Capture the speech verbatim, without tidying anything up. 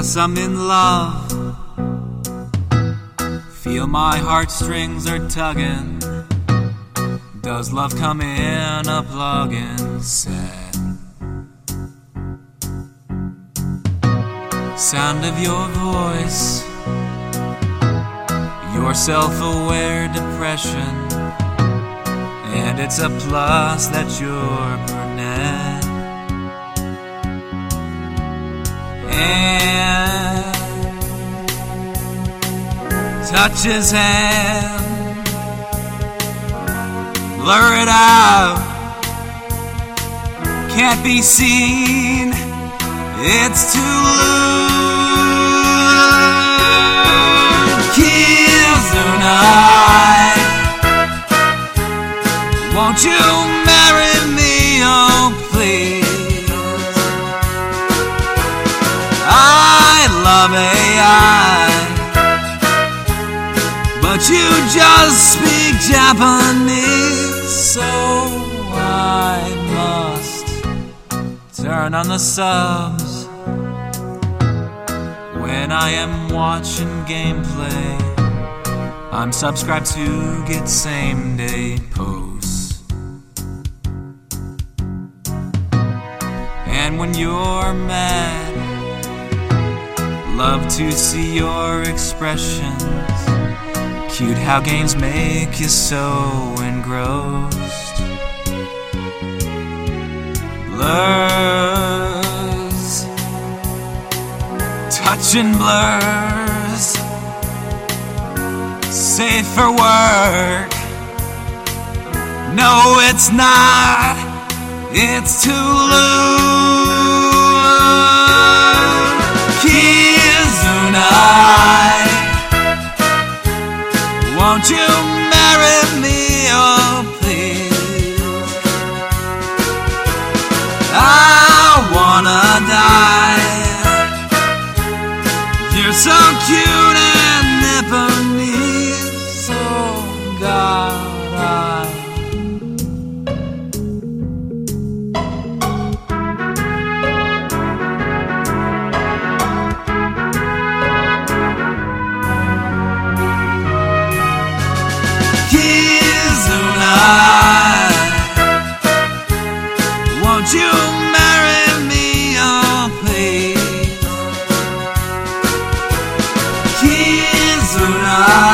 Yes, I'm in love. Feel my heartstrings are tugging. Does love come in a plug-in set? Sound of your voice, your self-aware depression, and it's a plus that you're brunette. And touch his hand, blur it out, can't be seen, it's too loose. Kizuna, won't you marry me, oh please? I love A I, but you just speak Japanese, so I must turn on the subs when I am watching gameplay. I'm subscribed to get same day posts. And when you're mad, love to see your expressions. Cute how games make you so engrossed. Blurs, touching blurs, safe for work. No, it's not, it's too loose. Kizuna, won't you marry me, oh please? I wanna die. You're so cute and Nipponese, oh God, I won't you marry me, oh please? Kizuna.